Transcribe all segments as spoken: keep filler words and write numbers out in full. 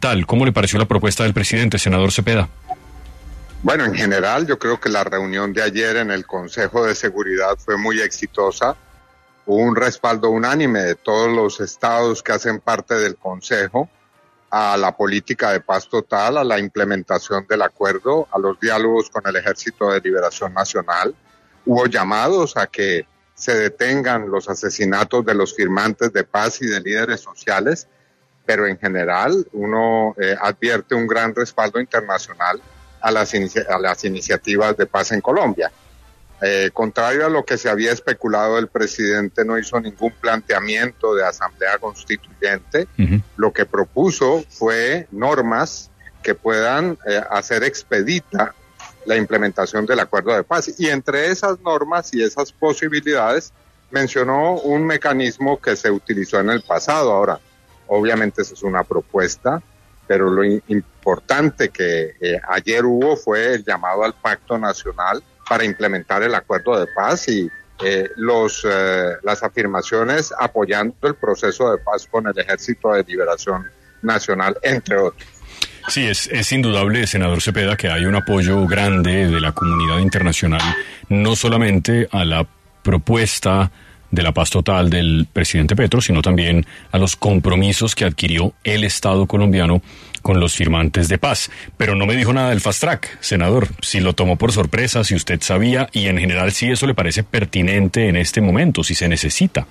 tal. ¿Cómo le pareció la propuesta del presidente, senador Cepeda? Bueno, en general yo creo que la reunión de ayer en el Consejo de Seguridad fue muy exitosa. Hubo un respaldo unánime de todos los estados que hacen parte del Consejo a la política de paz total, a la implementación del acuerdo, a los diálogos con el Ejército de Liberación Nacional. Hubo llamados a que se detengan los asesinatos de los firmantes de paz y de líderes sociales, pero en general uno eh, advierte un gran respaldo internacional a las, inici- a las iniciativas de paz en Colombia. Eh, contrario a lo que se había especulado, el presidente no hizo ningún planteamiento de asamblea constituyente. Uh-huh. Lo que propuso fue normas que puedan eh, hacer expedita la implementación del acuerdo de paz. Y entre esas normas y esas posibilidades mencionó un mecanismo que se utilizó en el pasado. Ahora, obviamente esa es una propuesta, pero lo in- importante que eh, ayer hubo fue el llamado al Pacto Nacional para implementar el acuerdo de paz y eh, los, eh, las afirmaciones apoyando el proceso de paz con el Ejército de Liberación Nacional, entre otros. Sí, es, es indudable, senador Cepeda, que hay un apoyo grande de la comunidad internacional, no solamente a la propuesta de la paz total del presidente Petro, sino también a los compromisos que adquirió el Estado colombiano con los firmantes de paz. Pero no me dijo nada del fast track, senador, si lo tomó por sorpresa, si usted sabía, y en general si eso le parece pertinente en este momento, si se necesita.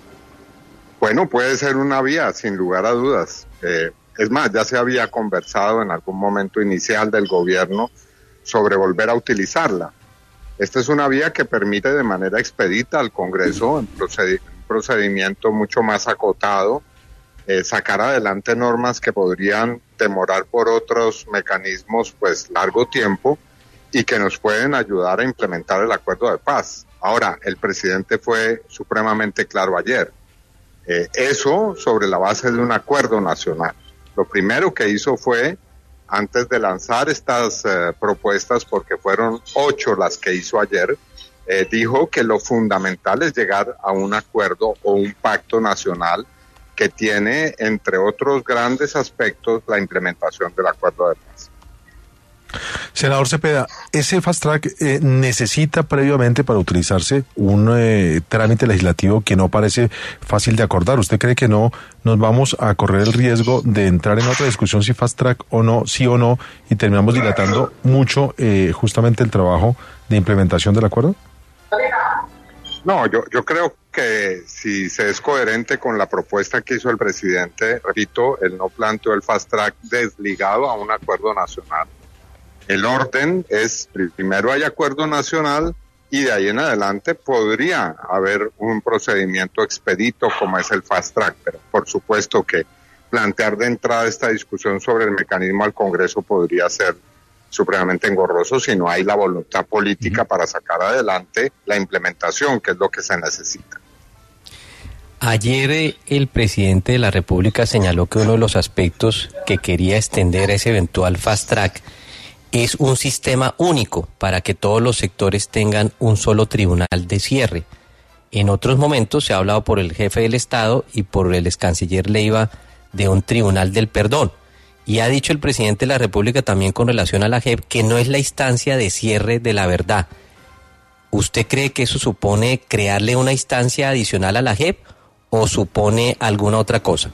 Bueno, puede ser una vía, sin lugar a dudas. Eh, es más, ya se había conversado en algún momento inicial del gobierno sobre volver a utilizarla. Esta es una vía que permite de manera expedita al Congreso, en proced- un procedimiento mucho más acotado, eh, sacar adelante normas que podrían demorar por otros mecanismos pues largo tiempo y que nos pueden ayudar a implementar el acuerdo de paz. Ahora, el presidente fue supremamente claro ayer. Eh, eso sobre la base de un acuerdo nacional. Lo primero que hizo fue, antes de lanzar estas eh, propuestas, porque fueron ocho las que hizo ayer, eh, dijo que lo fundamental es llegar a un acuerdo o un pacto nacional que tiene, entre otros grandes aspectos, la implementación del acuerdo de paz. Senador Cepeda, ¿ese fast track eh, necesita previamente para utilizarse un eh, trámite legislativo que no parece fácil de acordar? ¿Usted cree que no nos vamos a correr el riesgo de entrar en otra discusión si fast track o no, sí o no, y terminamos dilatando mucho eh, justamente el trabajo de implementación del acuerdo? No, yo, yo creo que si se es coherente con la propuesta que hizo el presidente, repito, él no planteó el fast track desligado a un acuerdo nacional. El orden es, primero hay acuerdo nacional y de ahí en adelante podría haber un procedimiento expedito como es el fast track, pero por supuesto que plantear de entrada esta discusión sobre el mecanismo al Congreso podría ser supremamente engorroso si no hay la voluntad política para sacar adelante la implementación, que es lo que se necesita. Ayer el presidente de la República señaló que uno de los aspectos que quería extender a ese eventual fast track es un sistema único para que todos los sectores tengan un solo tribunal de cierre. En otros momentos se ha hablado por el jefe del Estado y por el ex canciller Leiva de un tribunal del perdón. Y ha dicho el presidente de la República también con relación a la J E P que no es la instancia de cierre de la verdad. ¿Usted cree que eso supone crearle una instancia adicional a la J E P o supone alguna otra cosa?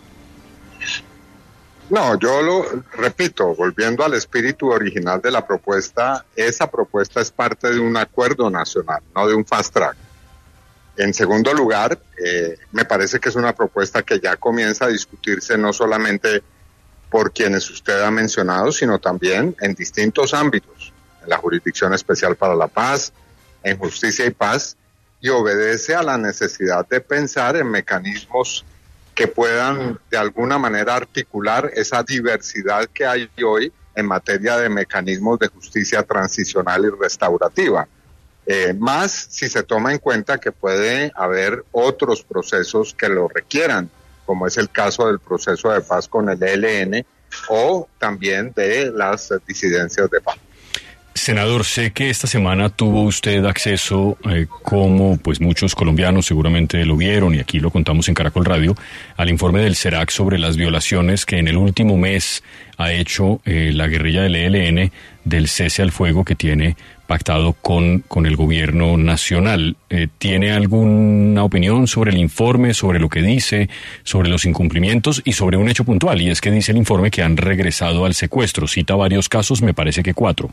No, yo lo repito, volviendo al espíritu original de la propuesta, esa propuesta es parte de un acuerdo nacional, no de un fast track. En segundo lugar, eh, me parece que es una propuesta que ya comienza a discutirse no solamente por quienes usted ha mencionado, sino también en distintos ámbitos, en la Jurisdicción Especial para la Paz, en Justicia y Paz, y obedece a la necesidad de pensar en mecanismos que puedan de alguna manera articular esa diversidad que hay hoy en materia de mecanismos de justicia transicional y restaurativa. Eh, más si se toma en cuenta que puede haber otros procesos que lo requieran, como es el caso del proceso de paz con el E L N o también de las disidencias de paz. Senador, sé que esta semana tuvo usted acceso, eh, como pues muchos colombianos seguramente lo vieron y aquí lo contamos en Caracol Radio, al informe del CERAC sobre las violaciones que en el último mes ha hecho eh, la guerrilla del E L N del cese al fuego que tiene pactado con, con el gobierno nacional. Eh, ¿Tiene alguna opinión sobre el informe, sobre lo que dice, sobre los incumplimientos y sobre un hecho puntual? Y es que dice el informe que han regresado al secuestro. Cita varios casos, me parece que cuatro.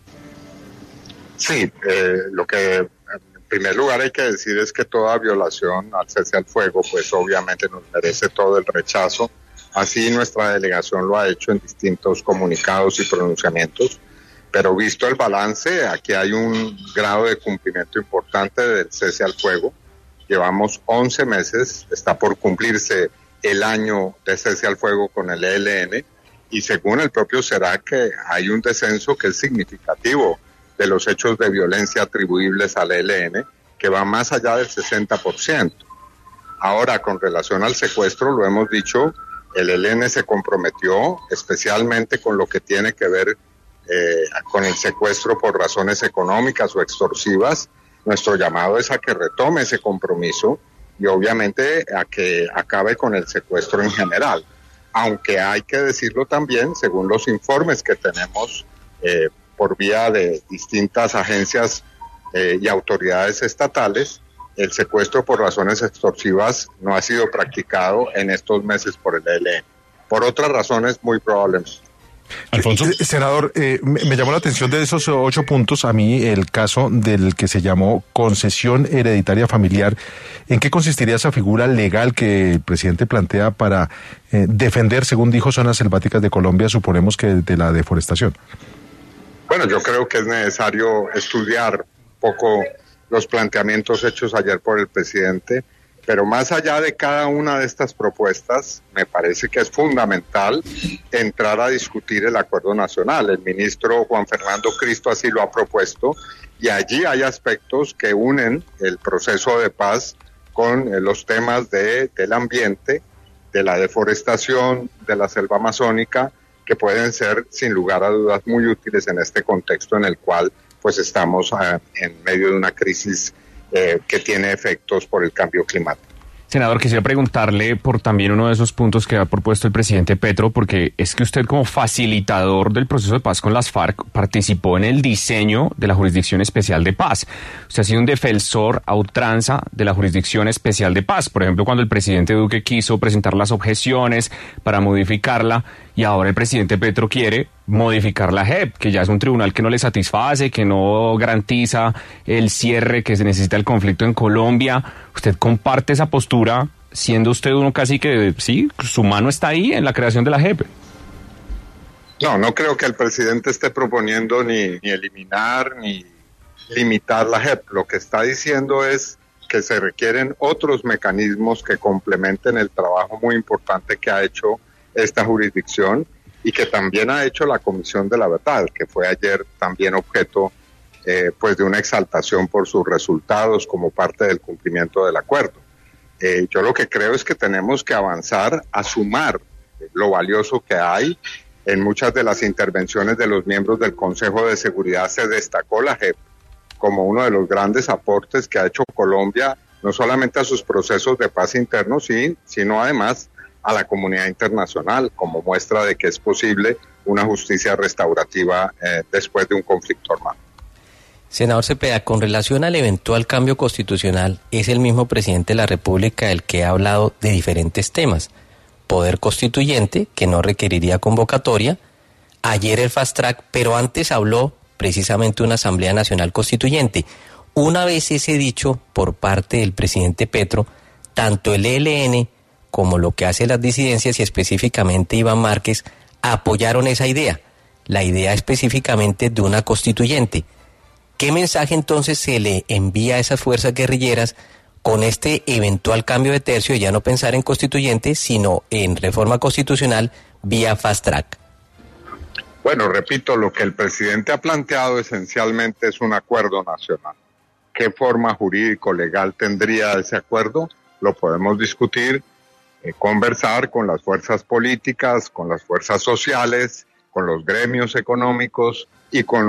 Sí, eh, lo que en primer lugar hay que decir es que toda violación al cese al fuego, pues obviamente nos merece todo el rechazo. Así nuestra delegación lo ha hecho en distintos comunicados y pronunciamientos. Pero visto el balance, aquí hay un grado de cumplimiento importante del cese al fuego. Llevamos once meses, está por cumplirse el año de cese al fuego con el E L N y según el propio CERAC hay un descenso que es significativo de los hechos de violencia atribuibles al E L N, que va más allá del sesenta por ciento. Ahora, con relación al secuestro, lo hemos dicho, el E L N se comprometió especialmente con lo que tiene que ver eh, con el secuestro por razones económicas o extorsivas. Nuestro llamado es a que retome ese compromiso y obviamente a que acabe con el secuestro en general. Aunque hay que decirlo también, según los informes que tenemos eh, por vía de distintas agencias eh, y autoridades estatales, el secuestro por razones extorsivas no ha sido practicado en estos meses por el E L N. Por otras razones, muy probablemente. Alfonso. Eh, senador, eh, me, me llamó la atención de esos ocho puntos a mí el caso del que se llamó concesión hereditaria familiar. ¿En qué consistiría esa figura legal que el presidente plantea para eh, defender, según dijo, zonas selváticas de Colombia, suponemos que de la deforestación? Bueno, yo creo que es necesario estudiar un poco los planteamientos hechos ayer por el presidente, pero más allá de cada una de estas propuestas, me parece que es fundamental entrar a discutir el acuerdo nacional. El ministro Juan Fernando Cristo así lo ha propuesto y allí hay aspectos que unen el proceso de paz con los temas de, del ambiente, de la deforestación, de la selva amazónica, que pueden ser, sin lugar a dudas, muy útiles en este contexto en el cual pues estamos uh, en medio de una crisis eh, que tiene efectos por el cambio climático. Senador, quisiera preguntarle por también uno de esos puntos que ha propuesto el presidente Petro, porque es que usted como facilitador del proceso de paz con las FARC participó en el diseño de la Jurisdicción Especial de Paz. Usted ha sido un defensor a ultranza de la Jurisdicción Especial de Paz. Por ejemplo, cuando el presidente Duque quiso presentar las objeciones para modificarla, y ahora el presidente Petro quiere modificar la J E P, que ya es un tribunal que no le satisface, que no garantiza el cierre que se necesita el conflicto en Colombia. ¿Usted comparte esa postura, siendo usted uno casi que, sí, su mano está ahí en la creación de la J E P? No, no creo que el presidente esté proponiendo ni, ni eliminar ni limitar la J E P. Lo que está diciendo es que se requieren otros mecanismos que complementen el trabajo muy importante que ha hecho esta jurisdicción y que también ha hecho la Comisión de la Verdad, que fue ayer también objeto eh, pues de una exaltación por sus resultados como parte del cumplimiento del acuerdo. Eh, yo lo que creo es que tenemos que avanzar a sumar lo valioso que hay. En muchas de las intervenciones de los miembros del Consejo de Seguridad se destacó la J E P como uno de los grandes aportes que ha hecho Colombia, no solamente a sus procesos de paz internos, sino además a la comunidad internacional, como muestra de que es posible una justicia restaurativa eh, después de un conflicto armado. Senador Cepeda, con relación al eventual cambio constitucional, es el mismo presidente de la República el que ha hablado de diferentes temas. Poder constituyente, que no requeriría convocatoria, ayer el fast track, pero antes habló precisamente de una Asamblea Nacional Constituyente. Una vez ese dicho por parte del presidente Petro, tanto el E L N como lo que hace las disidencias y específicamente Iván Márquez, apoyaron esa idea, la idea específicamente de una constituyente. ¿Qué mensaje entonces se le envía a esas fuerzas guerrilleras con este eventual cambio de tercio y ya no pensar en constituyente, sino en reforma constitucional vía fast track? Bueno, repito, lo que el presidente ha planteado esencialmente es un acuerdo nacional. ¿Qué forma jurídico-legal tendría ese acuerdo? Lo podemos discutir, eh, conversar con las fuerzas políticas, con las fuerzas sociales, con los gremios económicos y con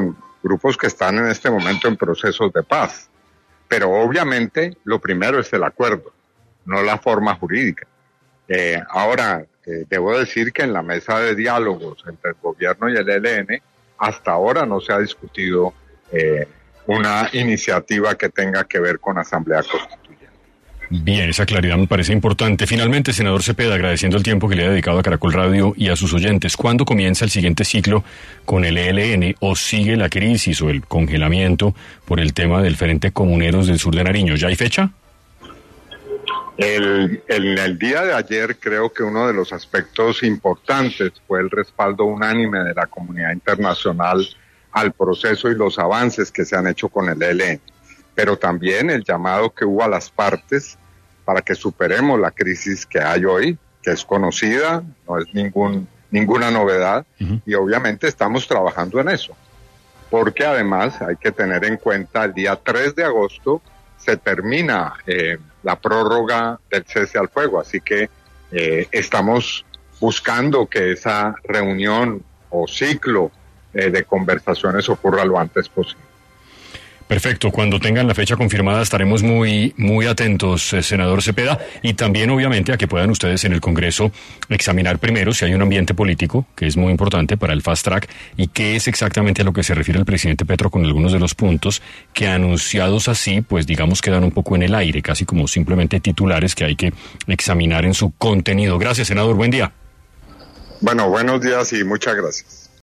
grupos que están en este momento en procesos de paz. Pero obviamente lo primero es el acuerdo, no la forma jurídica. Eh, ahora, eh, debo decir que en la mesa de diálogos entre el gobierno y el E L N, hasta ahora no se ha discutido eh, una iniciativa que tenga que ver con Asamblea Constituyente. Bien, esa claridad me parece importante. Finalmente, senador Cepeda, agradeciendo el tiempo que le ha dedicado a Caracol Radio y a sus oyentes, ¿cuándo comienza el siguiente ciclo con el E L N o sigue la crisis o el congelamiento por el tema del Frente Comuneros del Sur de Nariño? ¿Ya hay fecha? El, el, el día de ayer creo que uno de los aspectos importantes fue el respaldo unánime de la comunidad internacional al proceso y los avances que se han hecho con el E L N. Pero también el llamado que hubo a las partes para que superemos la crisis que hay hoy, que es conocida, no es ningún, ninguna novedad, uh-huh. y obviamente estamos trabajando en eso. Porque además hay que tener en cuenta, el día tres de agosto se termina eh, la prórroga del cese al fuego, así que eh, estamos buscando que esa reunión o ciclo eh, de conversaciones ocurra lo antes posible. Perfecto, cuando tengan la fecha confirmada estaremos muy muy atentos, eh, senador Cepeda, y también obviamente a que puedan ustedes en el Congreso examinar primero si hay un ambiente político, que es muy importante para el fast track, y qué es exactamente a lo que se refiere el presidente Petro con algunos de los puntos que anunciados así, pues digamos quedan un poco en el aire, casi como simplemente titulares que hay que examinar en su contenido. Gracias, senador, buen día. Bueno, buenos días y muchas gracias.